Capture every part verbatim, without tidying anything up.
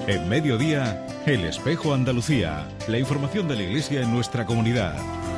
En Mediodía, El Espejo Andalucía. La información de la Iglesia en nuestra comunidad.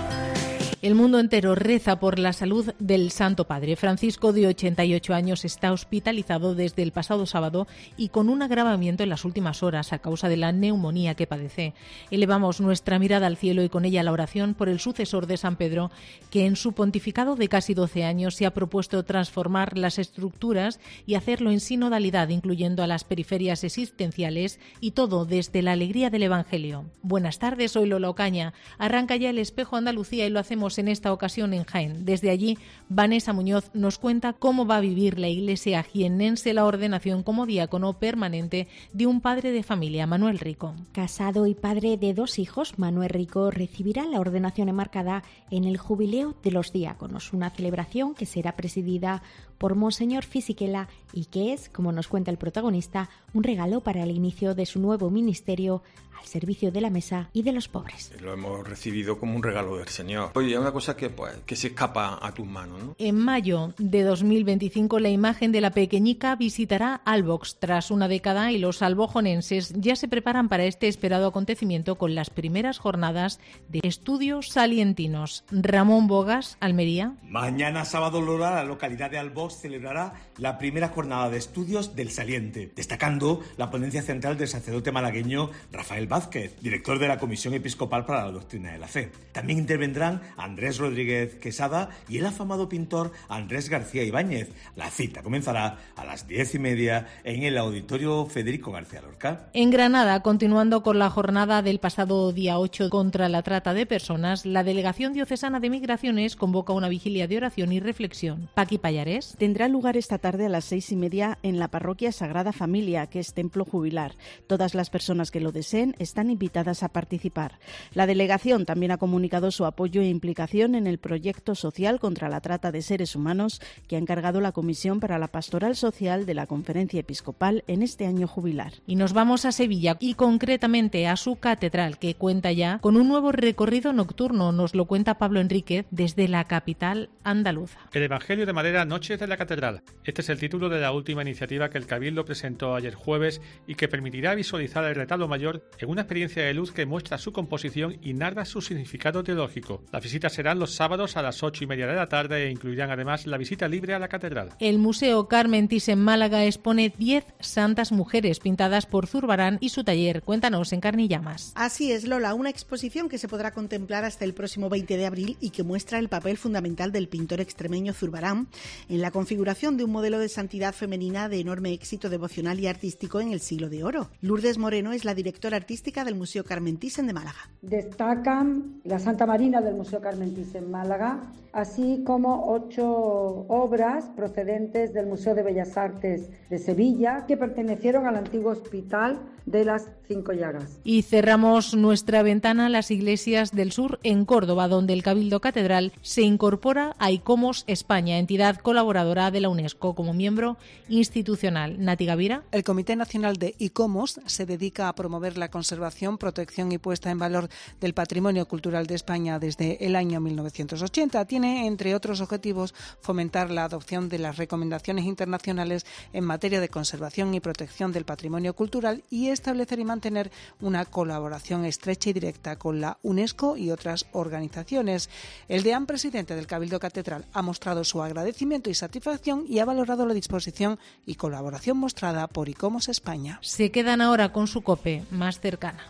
El mundo entero reza por la salud del Santo Padre. Francisco, de ochenta y ocho años, está hospitalizado desde el pasado sábado y con un agravamiento en las últimas horas a causa de la neumonía que padece. Elevamos nuestra mirada al cielo y con ella la oración por el sucesor de San Pedro, que en su pontificado de casi doce años se ha propuesto transformar las estructuras y hacerlo en sinodalidad, incluyendo a las periferias existenciales, y todo desde la alegría del Evangelio. Buenas tardes, soy Lola Ocaña. Arranca ya El Espejo Andalucía y lo hacemos en esta ocasión en Jaén. Desde allí, Vanessa Muñoz nos cuenta cómo va a vivir la Iglesia jiennense la ordenación como diácono permanente de un padre de familia, Manuel Rico. Casado y padre de dos hijos, Manuel Rico recibirá la ordenación enmarcada en el Jubileo de los Diáconos, una celebración que será presidida por Monseñor Fisichella y que es, como nos cuenta el protagonista, un regalo para el inicio de su nuevo ministerio al servicio de la mesa y de los pobres. Lo hemos recibido como un regalo del Señor. Oye, es una cosa que, pues, que se escapa a tus manos, ¿no? En mayo de dos mil veinticinco, la imagen de la pequeñica visitará Albox. Tras una década, y los albojonenses ya se preparan para este esperado acontecimiento con las primeras jornadas de estudios salientinos. Ramón Bogas, Almería. Mañana sábado, Lola, la localidad de Albox celebrará la primera jornada de estudios del saliente, destacando la ponencia central del sacerdote malagueño Rafael Vázquez, director de la Comisión Episcopal para la Doctrina de la Fe. También intervendrán Andrés Rodríguez Quesada y el afamado pintor Andrés García Ibáñez. La cita comenzará a las diez y media en el Auditorio Federico García Lorca. En Granada, continuando con la jornada del pasado día ocho contra la trata de personas, la Delegación Diocesana de Migraciones convoca una vigilia de oración y reflexión. Paqui Pallares. Tendrá lugar esta tarde a las seis y media en la parroquia Sagrada Familia, que es templo jubilar. Todas las personas que lo deseen están invitadas a participar. La delegación también ha comunicado su apoyo e implicación en el proyecto social contra la trata de seres humanos que ha encargado la Comisión para la Pastoral Social de la Conferencia Episcopal en este año jubilar. Y nos vamos a Sevilla y concretamente a su catedral, que cuenta ya con un nuevo recorrido nocturno. Nos lo cuenta Pablo Enríquez desde la capital andaluza. El Evangelio de Madera, Noches de la Catedral. Este es el título de la última iniciativa que el Cabildo presentó ayer jueves y que permitirá visualizar el retablo mayor en una experiencia de luz que muestra su composición y narra su significado teológico. Las visitas serán los sábados a las ocho y media de la tarde e incluirán además la visita libre a la catedral. El Museo Carmen Thyssen en Málaga expone diez santas mujeres pintadas por Zurbarán y su taller. Cuéntanos en Carne y Llamas. Así es, Lola, una exposición que se podrá contemplar hasta el próximo veinte de abril y que muestra el papel fundamental del pintor extremeño Zurbarán en la configuración de un modelo de santidad femenina de enorme éxito devocional y artístico en el siglo de oro. Lourdes Moreno es la directora artística del Museo Carmen Thyssen de Málaga. Destacan la Santa Marina del Museo Carmen Thyssen Málaga, así como ocho obras procedentes del Museo de Bellas Artes de Sevilla que pertenecieron al antiguo Hospital de las Cinco Llagas. Y cerramos nuestra ventana a las iglesias del sur en Córdoba, donde el Cabildo Catedral se incorpora a ICOMOS España, entidad colaboradora de la UNESCO como miembro institucional. Nati Gavira. El Comité Nacional de ICOMOS se dedica a promover la conservación, protección y puesta en valor del patrimonio cultural de España desde el año mil novecientos ochenta. Tiene, entre otros objetivos, fomentar la adopción de las recomendaciones internacionales en materia de conservación y protección del patrimonio cultural y establecer y mantener una colaboración estrecha y directa con la UNESCO y otras organizaciones. El deán presidente del Cabildo Catedral ha mostrado su agradecimiento y satisfacción y ha valorado la disposición y colaboración mostrada por ICOMOS España. Se quedan ahora con su COPE más cercana.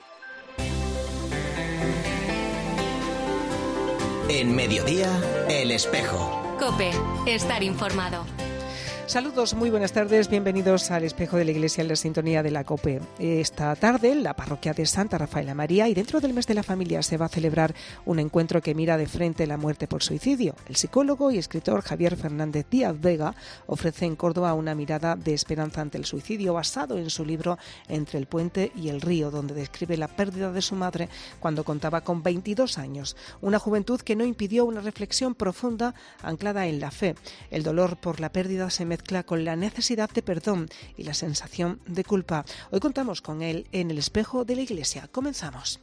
En Mediodía, El Espejo. COPE, estar informado. Saludos, muy buenas tardes, bienvenidos al Espejo de la Iglesia en la sintonía de la COPE. Esta tarde, la parroquia de Santa Rafaela María y dentro del mes de la familia se va a celebrar un encuentro que mira de frente la muerte por suicidio. El psicólogo y escritor Javier Fernández Díaz Vega ofrece en Córdoba una mirada de esperanza ante el suicidio basado en su libro Entre el puente y el río, donde describe la pérdida de su madre cuando contaba con veintidós años. Una juventud que no impidió una reflexión profunda anclada en la fe. El dolor por la pérdida se mezcla con la necesidad de perdón y la sensación de culpa. Hoy contamos con él en el Espejo de la Iglesia. Comenzamos.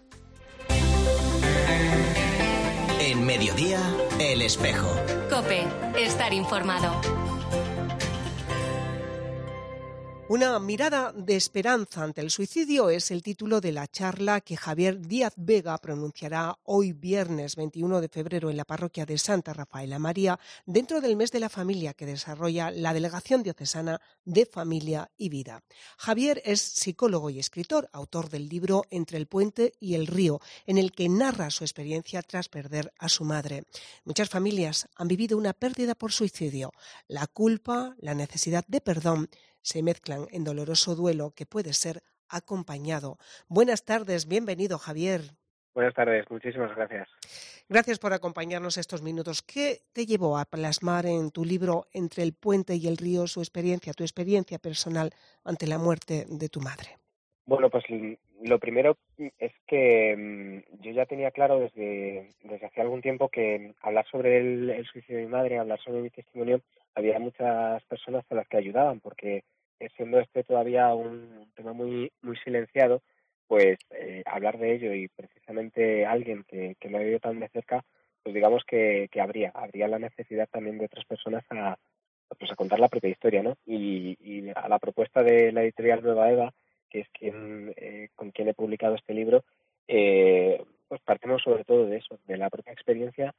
En Mediodía, El Espejo. COPE, estar informado. Una mirada de esperanza ante el suicidio es el título de la charla que Javier Díaz Vega pronunciará hoy viernes veintiuno de febrero en la parroquia de Santa Rafaela María, dentro del mes de la familia que desarrolla la Delegación Diocesana de Familia y Vida. Javier es psicólogo y escritor, autor del libro Entre el puente y el río, en el que narra su experiencia tras perder a su madre. Muchas familias han vivido una pérdida por suicidio. La culpa, la necesidad de perdón, se mezclan en doloroso duelo que puede ser acompañado. Buenas tardes, bienvenido, Javier. Buenas tardes, muchísimas gracias. Gracias por acompañarnos estos minutos. ¿Qué te llevó a plasmar en tu libro Entre el puente y el río su experiencia, tu experiencia personal ante la muerte de tu madre? Bueno, pues lo primero es que yo ya tenía claro desde, desde hace algún tiempo que hablar sobre el, el suicidio de mi madre, hablar sobre mi testimonio, había muchas personas a las que ayudaban, porque siendo este todavía un tema muy muy silenciado, pues eh, hablar de ello y precisamente alguien que, que lo ha vivido tan de cerca, pues digamos que, que habría, habría la necesidad también de otras personas a, pues a contar la propia historia, ¿no? Y, y a la propuesta de la editorial Nueva Eva, que es quien eh, con quien he publicado este libro, eh, pues partimos sobre todo de eso, de la propia experiencia,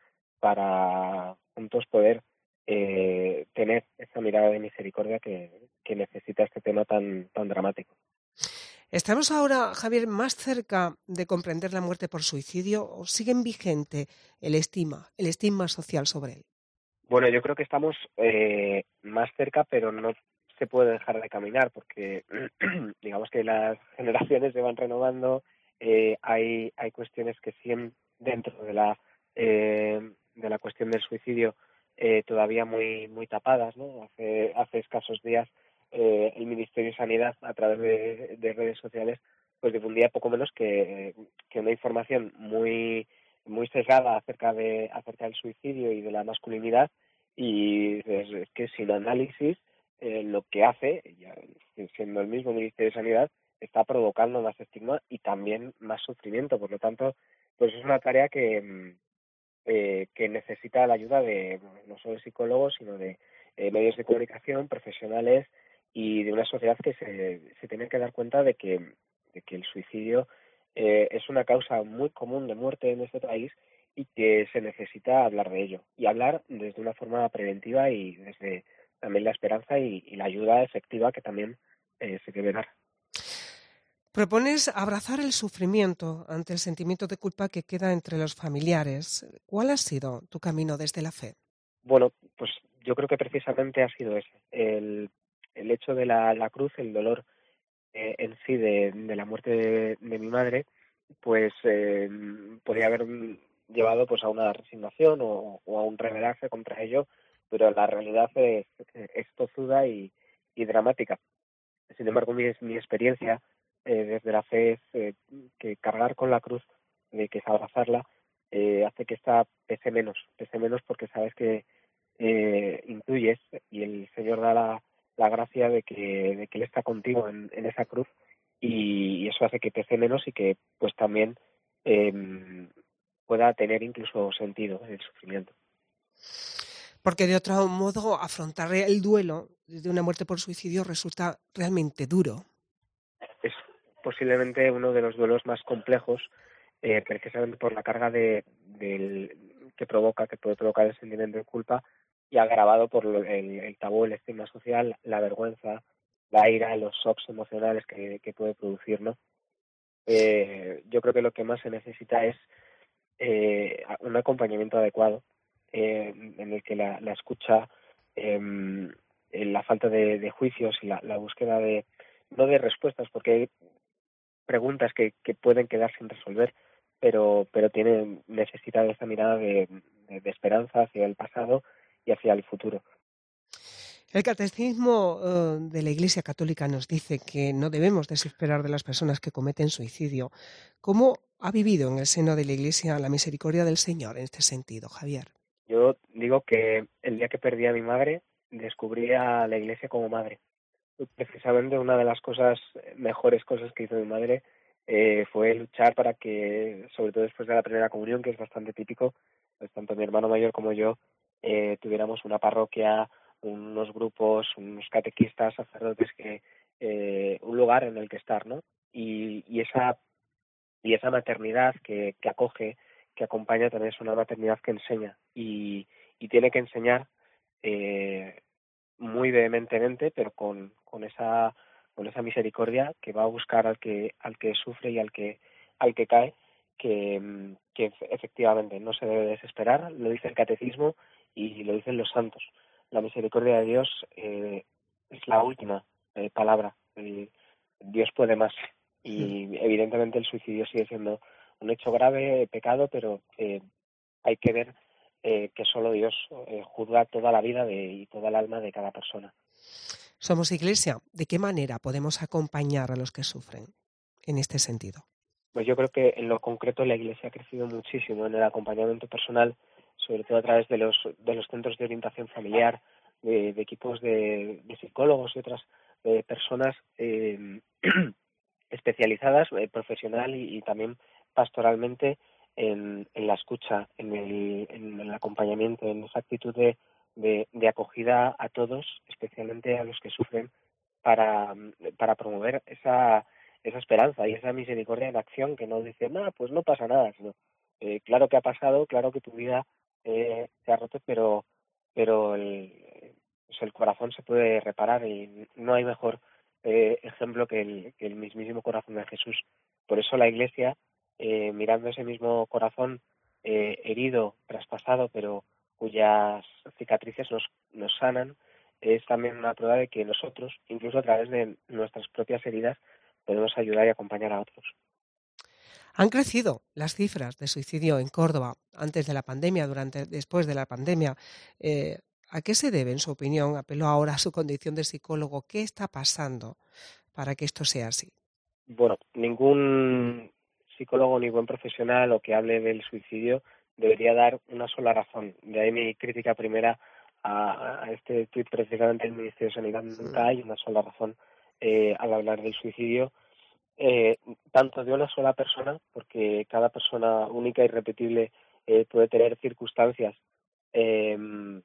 para juntos poder eh, tener esa mirada de misericordia que, que necesita este tema tan, tan dramático. ¿Estamos ahora, Javier, más cerca de comprender la muerte por suicidio o siguen vigente el estigma, el estigma social sobre él? Bueno, yo creo que estamos eh, más cerca, pero no se puede dejar de caminar, porque digamos que las generaciones se van renovando, eh, hay hay cuestiones que siguen dentro de la eh, de la cuestión del suicidio eh, todavía muy muy tapadas, ¿no? Hace hace escasos días eh, el Ministerio de Sanidad, a través de, de redes sociales, pues difundía poco menos que, que una información muy muy sesgada acerca de acerca del suicidio y de la masculinidad, y es, es que sin análisis eh, lo que hace, ya, siendo el mismo Ministerio de Sanidad, está provocando más estigma y también más sufrimiento. Por lo tanto, pues es una tarea que eh, que necesita la ayuda de no solo de psicólogos, sino de eh, medios de comunicación, profesionales y de una sociedad que se, se tiene que dar cuenta de que, de que el suicidio eh, es una causa muy común de muerte en este país y que se necesita hablar de ello. Y hablar desde una forma preventiva y desde también la esperanza y, y la ayuda efectiva que también eh, se debe dar. Propones abrazar el sufrimiento ante el sentimiento de culpa que queda entre los familiares. ¿Cuál ha sido tu camino desde la fe? Bueno, pues yo creo que precisamente ha sido ese, el, el hecho de la, la cruz, el dolor eh, en sí de, de la muerte de, de mi madre, pues eh, podría haber llevado pues a una resignación o, o a un rebelarse contra ello, pero la realidad es, es tozuda y, y dramática. Sin embargo, mi, mi experiencia eh, desde la fe es eh, que cargar con la cruz, eh, que es abrazarla, eh, hace que esta pese menos, pese menos porque sabes que eh, intuyes y el Señor da la, la gracia de que, de que Él está contigo en, en esa cruz, y, y eso hace que pese menos y que pues también eh, pueda tener incluso sentido el sufrimiento. Porque de otro modo afrontar el duelo de una muerte por suicidio resulta realmente duro. Es posiblemente uno de los duelos más complejos, eh, precisamente por la carga de, de que provoca, que puede provocar el sentimiento de culpa, y agravado por el, el tabú, el estigma social, la vergüenza, la ira, los shocks emocionales que, que puede producir, ¿no? Eh, yo creo que lo que más se necesita es eh, un acompañamiento adecuado, eh, en el que la, la escucha, eh, la falta de, de juicios y la, la búsqueda de, no de respuestas, porque hay preguntas que, que pueden quedar sin resolver, pero pero tienen necesita de esa mirada de, de, de esperanza hacia el pasado y hacia el futuro. El catecismo uh, de la Iglesia Católica nos dice que no debemos desesperar de las personas que cometen suicidio. ¿Cómo ha vivido en el seno de la Iglesia la misericordia del Señor en este sentido, Javier? Yo digo que el día que perdí a mi madre, descubrí a la Iglesia como madre. Precisamente una de las cosas, mejores cosas que hizo mi madre, eh, fue luchar para que, sobre todo después de la primera comunión, que es bastante típico, pues tanto mi hermano mayor como yo eh, tuviéramos una parroquia, unos grupos, unos catequistas, sacerdotes que, eh, un lugar en el que estar, ¿no? Y, y esa y esa maternidad que, que acoge, que acompaña, también es una maternidad que enseña y, y tiene que enseñar eh, muy vehementemente, pero con, con esa con esa misericordia que va a buscar al que al que sufre y al que al que cae, que, que efectivamente no se debe desesperar, lo dice el catecismo y lo dicen los santos. La misericordia de Dios eh, es la última eh, palabra. Eh, Dios puede más. Y evidentemente el suicidio sigue siendo un hecho grave, pecado, pero eh, hay que ver eh, que solo Dios eh, juzga toda la vida de, y toda el alma de cada persona. Somos Iglesia. ¿De qué manera podemos acompañar a los que sufren en este sentido? Pues yo creo que en lo concreto la Iglesia ha crecido muchísimo en el acompañamiento personal, sobre todo a través de los de los centros de orientación familiar, de, de equipos de, de psicólogos y otras eh, personas eh, especializadas, eh, profesional y, y también pastoralmente en, en la escucha, en el, en el acompañamiento, en esa actitud de, de, de acogida a todos, especialmente a los que sufren, para, para promover esa, esa esperanza y esa misericordia en acción, que no dice, nada, pues no pasa nada, sino, eh, claro que ha pasado, claro que tu vida eh, se ha roto, pero, pero el, pues el corazón se puede reparar y no hay mejor Eh, ejemplo que el, que el mismísimo corazón de Jesús. Por eso la Iglesia, eh, mirando ese mismo corazón eh, herido, traspasado, pero cuyas cicatrices nos, nos sanan, es también una prueba de que nosotros, incluso a través de nuestras propias heridas, podemos ayudar y acompañar a otros. Han crecido las cifras de suicidio en Córdoba antes de la pandemia, durante, después de la pandemia. Eh, ¿A qué se debe, en su opinión? Apelo ahora a su condición de psicólogo. ¿Qué está pasando para que esto sea así? Bueno, ningún psicólogo ni buen profesional o que hable del suicidio debería dar una sola razón. De ahí mi crítica primera a, a este tuit precisamente del Ministerio de Sanidad. Nunca hay una sola razón eh, al hablar del suicidio, eh, tanto de una sola persona, porque cada persona única y repetible eh, puede tener circunstancias eh,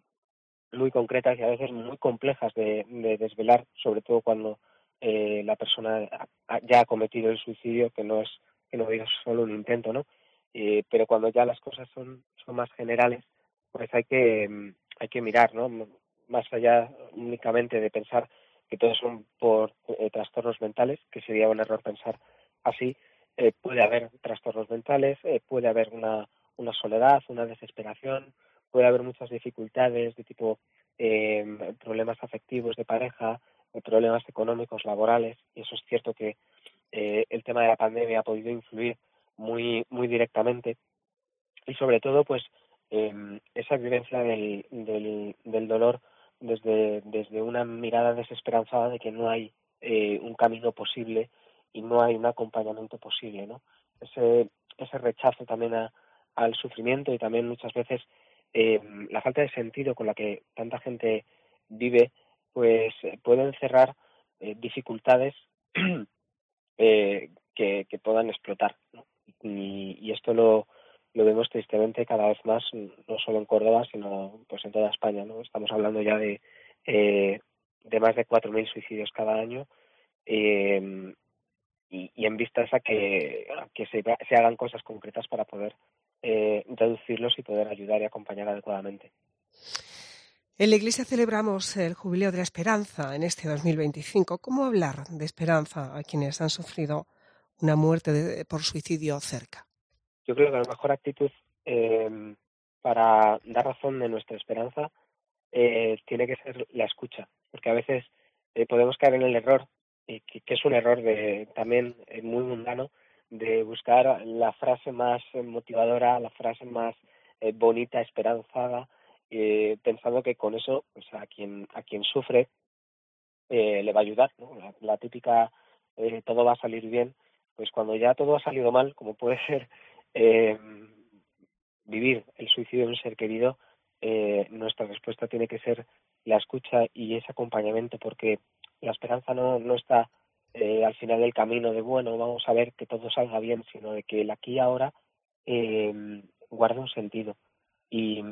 muy concretas y a veces muy complejas de, de desvelar, sobre todo cuando eh, la persona ha, ya ha cometido el suicidio, que no es que no digas solo un intento, ¿no? Eh, pero cuando ya las cosas son son más generales, pues hay que hay que mirar, ¿no? Más allá únicamente de pensar que todos son por eh, trastornos mentales, que sería un error pensar así. Eh, puede haber trastornos mentales, eh, puede haber una una soledad, una desesperación, puede haber muchas dificultades de tipo eh, problemas afectivos de pareja, eh, problemas económicos, laborales, y eso es cierto que eh, el tema de la pandemia ha podido influir muy muy directamente, y sobre todo pues eh, esa vivencia del, del, del dolor desde, desde una mirada desesperanzada de que no hay eh, un camino posible y no hay un acompañamiento posible, ¿no? Ese, ese rechazo también a, al sufrimiento y también muchas veces eh, la falta de sentido con la que tanta gente vive, pues eh, puede encerrar eh, dificultades eh, que, que puedan explotar, ¿no? Y, y esto lo, lo vemos tristemente cada vez más, no solo en Córdoba, sino pues en toda España, ¿no? Estamos hablando ya de eh, de más de cuatro mil suicidios cada año, eh, y, y en vistas a que, a que se, se hagan cosas concretas para poder eh, reducirlos y poder ayudar y acompañar adecuadamente. En la Iglesia celebramos el Jubileo de la Esperanza en este dos mil veinticinco. ¿Cómo hablar de esperanza a quienes han sufrido una muerte de, por suicidio cerca? Yo creo que la mejor actitud eh, para dar razón de nuestra esperanza eh, tiene que ser la escucha, porque a veces eh, podemos caer en el error, y que, que es un error de también eh, muy mundano, de buscar la frase más motivadora, la frase más eh, bonita, esperanzada, eh, pensando que con eso pues a quien a quien sufre eh, le va a ayudar, ¿no? La, la típica eh, todo va a salir bien, pues cuando ya todo ha salido mal, como puede ser eh, vivir el suicidio de un ser querido, eh, nuestra respuesta tiene que ser la escucha y ese acompañamiento, porque la esperanza no, no está eh, al final del camino de, bueno, vamos a ver que todo salga bien, sino de que el aquí y ahora eh, guarda un sentido. Y,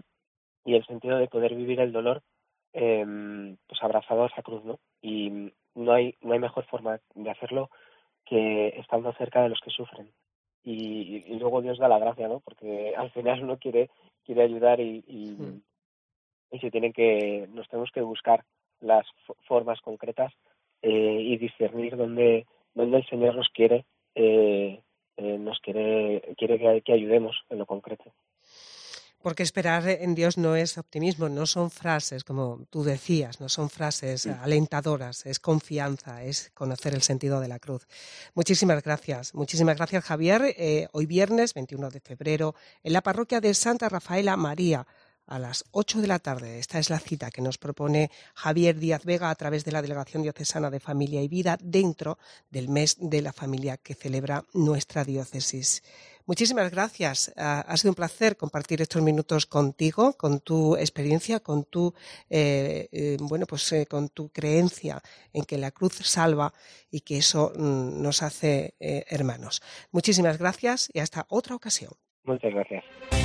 y el sentido de poder vivir el dolor eh, pues abrazado a esa cruz, ¿no? Y, no hay no hay mejor forma de hacerlo que estando cerca de los que sufren. Y, y luego Dios da la gracia, ¿no? Porque al final uno quiere quiere ayudar y, y, mm. y se tienen que nos tenemos que buscar las f- formas concretas eh, y discernir dónde dónde el Señor nos quiere eh, eh, nos quiere quiere que, que ayudemos en lo concreto. Porque esperar en Dios no es optimismo, no son frases, como tú decías, no son frases sí. alentadoras, es confianza, es conocer el sentido de la cruz. Muchísimas gracias, muchísimas gracias Javier. Eh, hoy viernes veintiuno de febrero, en la parroquia de Santa Rafaela María, a las ocho de la tarde. Esta es la cita que nos propone Javier Díaz Vega a través de la Delegación Diocesana de Familia y Vida dentro del mes de la familia que celebra nuestra diócesis. Muchísimas gracias. Ha sido un placer compartir estos minutos contigo, con tu experiencia, con tu eh, eh, bueno, pues eh, con tu creencia en que la cruz salva y que eso mm, nos hace eh, hermanos. Muchísimas gracias y hasta otra ocasión. Muchas gracias.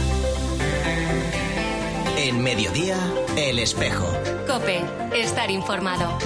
En Mediodía, El Espejo. COPE, estar informado.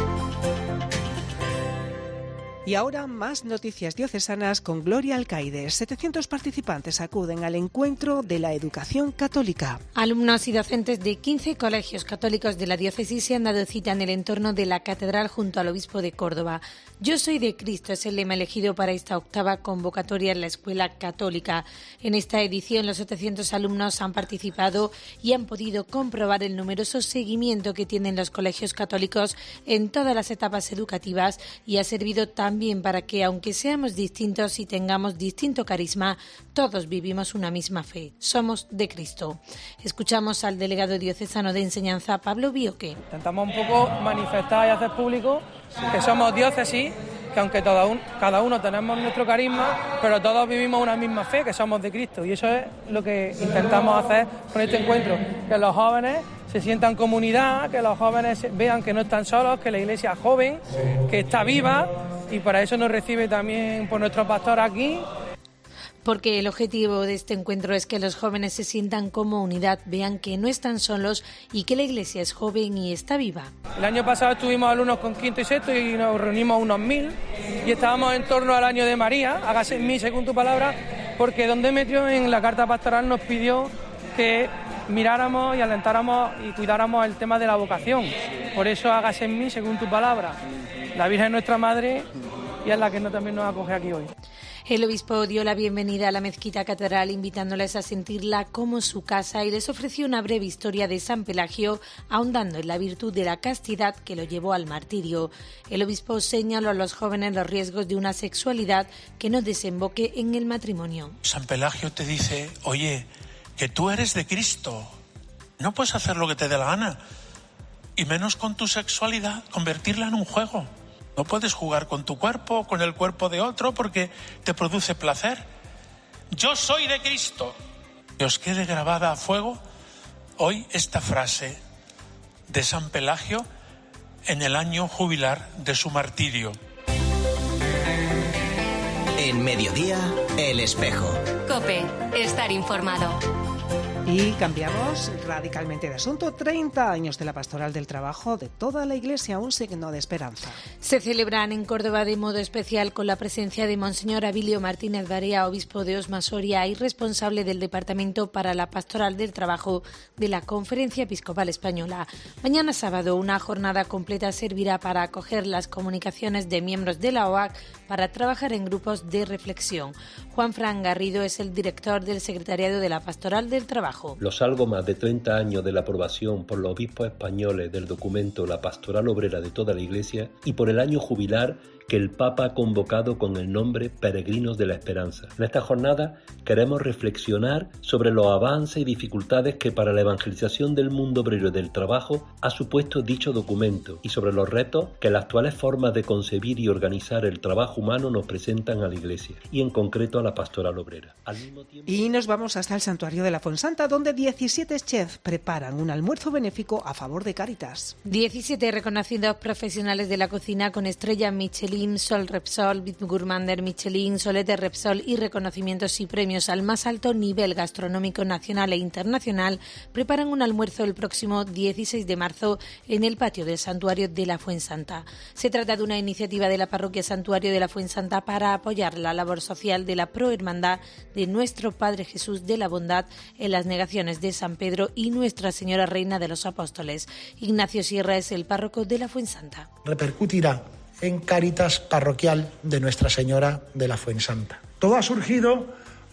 Y ahora más noticias diocesanas con Gloria Alcaide. setecientos participantes acuden al encuentro de la educación católica. Alumnos y docentes de quince colegios católicos de la diócesis se han dado cita en el entorno de la catedral junto al obispo de Córdoba. Yo soy de Cristo es el lema elegido para esta octava convocatoria en la escuela católica. En esta edición los setecientos alumnos han participado y han podido comprobar el numeroso seguimiento que tienen los colegios católicos en todas las etapas educativas y ha servido también También para que, aunque seamos distintos y tengamos distinto carisma, todos vivimos una misma fe. Somos de Cristo. Escuchamos al delegado diocesano de enseñanza, Pablo Bioque. Intentamos un poco manifestar y hacer público que somos diócesis, que aunque cada uno, cada uno tenemos nuestro carisma, pero todos vivimos una misma fe, que somos de Cristo. Y eso es lo que intentamos hacer con este encuentro, que los jóvenes se sientan comunidad, que los jóvenes vean que no están solos, que la iglesia es joven, que está viva, y para eso nos recibe también por nuestro pastor aquí. Porque el objetivo de este encuentro es que los jóvenes se sientan como unidad, vean que no están solos y que la iglesia es joven y está viva. El año pasado estuvimos alumnos con quinto y sexto y nos reunimos unos mil y estábamos en torno al año de María, hágase en mí según tu palabra, porque don Demetrio en la carta pastoral nos pidió que miráramos y alentáramos y cuidáramos el tema de la vocación. Por eso hágase en mí según tu palabra. La Virgen es nuestra madre y es la que no, también nos acoge aquí hoy. El obispo dio la bienvenida a la mezquita catedral invitándoles a sentirla como su casa y les ofreció una breve historia de San Pelagio, ahondando en la virtud de la castidad que lo llevó al martirio. El obispo señaló a los jóvenes los riesgos de una sexualidad que no desemboque en el matrimonio. San Pelagio te dice, oye, que tú eres de Cristo, no puedes hacer lo que te dé la gana, y menos con tu sexualidad, convertirla en un juego. No puedes jugar con tu cuerpo, con el cuerpo de otro, porque te produce placer. Yo soy de Cristo. Que os quede grabada a fuego hoy esta frase de San Pelagio en el año jubilar de su martirio. En Mediodía, El Espejo. COPE, estar informado. Y cambiamos radicalmente de asunto. treinta años de la Pastoral del Trabajo de toda la Iglesia, un signo de esperanza. Se celebran en Córdoba de modo especial con la presencia de Monseñor Abilio Martínez Barea, obispo de Osma Soria y responsable del Departamento para la Pastoral del Trabajo de la Conferencia Episcopal Española. Mañana sábado, una jornada completa servirá para acoger las comunicaciones de miembros de la O A C para trabajar en grupos de reflexión. Juan Fran Garrido es el director del Secretariado de la Pastoral del Trabajo. Los algo más de treinta años de la aprobación por los obispos españoles del documento La Pastoral Obrera de toda la Iglesia y por el año jubilar que el Papa ha convocado con el nombre Peregrinos de la Esperanza. En esta jornada queremos reflexionar sobre los avances y dificultades que para la evangelización del mundo obrero del trabajo ha supuesto dicho documento y sobre los retos que las actuales formas de concebir y organizar el trabajo humano nos presentan a la Iglesia y en concreto a la Pastoral Obrera. Al mismo tiempo... Y nos vamos hasta el santuario de la Fonsanta, donde diecisiete chefs preparan un almuerzo benéfico a favor de Cáritas. diecisiete reconocidos profesionales de la cocina con estrella Michelin, Sol Repsol, Gourmander Michelin, Solete Repsol y reconocimientos y premios al más alto nivel gastronómico nacional e internacional preparan un almuerzo el próximo dieciséis de marzo en el patio del Santuario de la Fuensanta. Se trata de una iniciativa de la Parroquia Santuario de la Fuensanta para apoyar la labor social de la Prohermandad de Nuestro Padre Jesús de la Bondad en las negaciones de San Pedro y Nuestra Señora Reina de los Apóstoles. Ignacio Sierra es el párroco de la Fuensanta. Repercutirá en Cáritas parroquial de Nuestra Señora de la Fuensanta. Todo ha surgido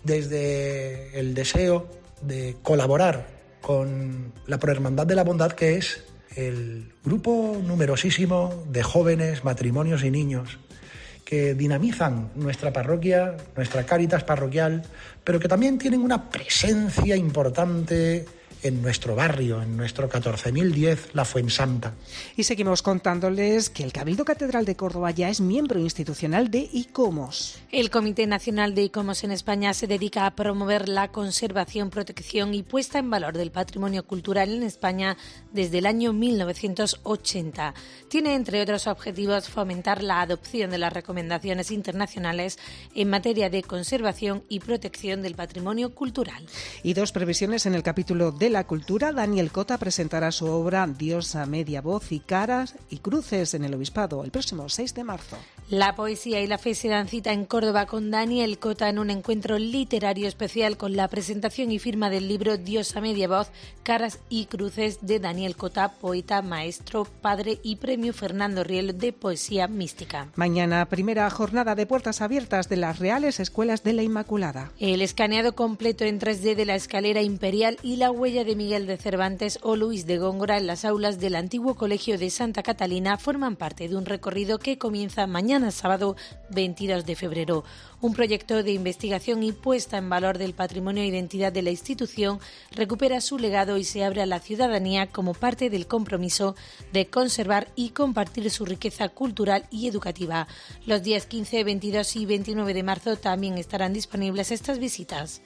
desde el deseo de colaborar con la Prohermandad de la Bondad, que es el grupo numerosísimo de jóvenes, matrimonios y niños que dinamizan nuestra parroquia, nuestra Cáritas parroquial, pero que también tienen una presencia importante en nuestro barrio, en nuestro catorce mil diez, La Fuensanta. Y seguimos contándoles que el Cabildo Catedral de Córdoba ya es miembro institucional de ICOMOS. El Comité Nacional de ICOMOS en España se dedica a promover la conservación, protección y puesta en valor del patrimonio cultural en España desde el año mil novecientos ochenta. Tiene, entre otros objetivos, fomentar la adopción de las recomendaciones internacionales en materia de conservación y protección del patrimonio cultural. Y dos previsiones en el capítulo de la cultura. Daniel Cota presentará su obra Dios a media voz y caras y cruces en el Obispado el próximo seis de marzo. La poesía y la fe se dan cita en Córdoba con Daniel Cota en un encuentro literario especial con la presentación y firma del libro Dios a media voz, caras y cruces de Daniel Cota, poeta, maestro, padre y premio Fernando Riel de poesía mística. Mañana, primera jornada de puertas abiertas de las Reales Escuelas de la Inmaculada. El escaneado completo en tres D de la escalera imperial y la huella de Miguel de Cervantes o Luis de Góngora en las aulas del antiguo Colegio de Santa Catalina forman parte de un recorrido que comienza mañana sábado veintidós de febrero. Un proyecto de investigación y puesta en valor del patrimonio e identidad de la institución recupera su legado y se abre a la ciudadanía como parte del compromiso de conservar y compartir su riqueza cultural y educativa. Los días quince, veintidós y veintinueve de marzo también estarán disponibles estas visitas.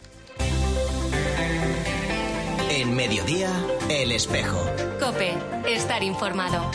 En Mediodía, El Espejo. COPE, estar informado.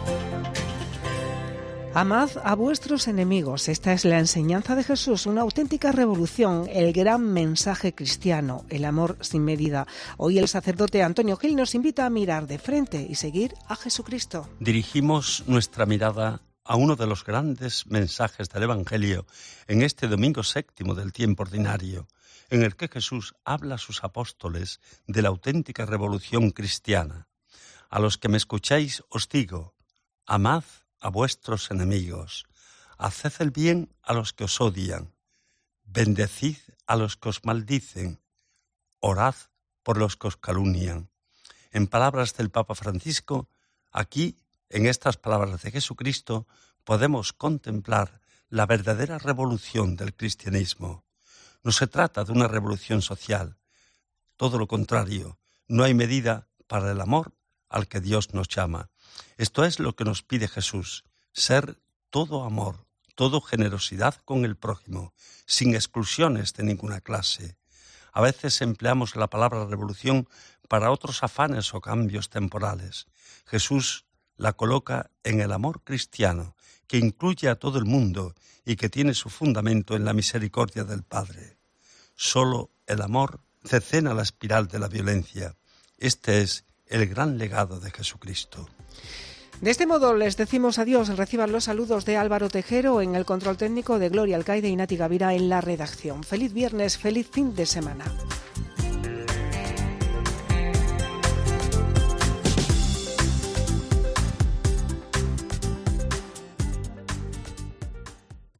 Amad a vuestros enemigos. Esta es la enseñanza de Jesús, una auténtica revolución, el gran mensaje cristiano, el amor sin medida. Hoy el sacerdote Antonio Gil nos invita a mirar de frente y seguir a Jesucristo. Dirigimos nuestra mirada a uno de los grandes mensajes del Evangelio en este domingo séptimo del tiempo ordinario, en el que Jesús habla a sus apóstoles de la auténtica revolución cristiana. A los que me escucháis os digo, amad a vuestros enemigos, haced el bien a los que os odian, bendecid a los que os maldicen, orad por los que os calumnian. En palabras del Papa Francisco, aquí, en estas palabras de Jesucristo, podemos contemplar la verdadera revolución del cristianismo. No se trata de una revolución social, todo lo contrario, no hay medida para el amor al que Dios nos llama. Esto es lo que nos pide Jesús, ser todo amor, todo generosidad con el prójimo, sin exclusiones de ninguna clase. A veces empleamos la palabra revolución para otros afanes o cambios temporales. Jesús la coloca en el amor cristiano, que incluye a todo el mundo y que tiene su fundamento en la misericordia del Padre. Solo el amor cercena la espiral de la violencia. Este es el gran legado de Jesucristo. De este modo les decimos adiós. Reciban los saludos de Álvaro Tejero en el control técnico, de Gloria Alcaide y Nati Gavira en la redacción. Feliz viernes, feliz fin de semana.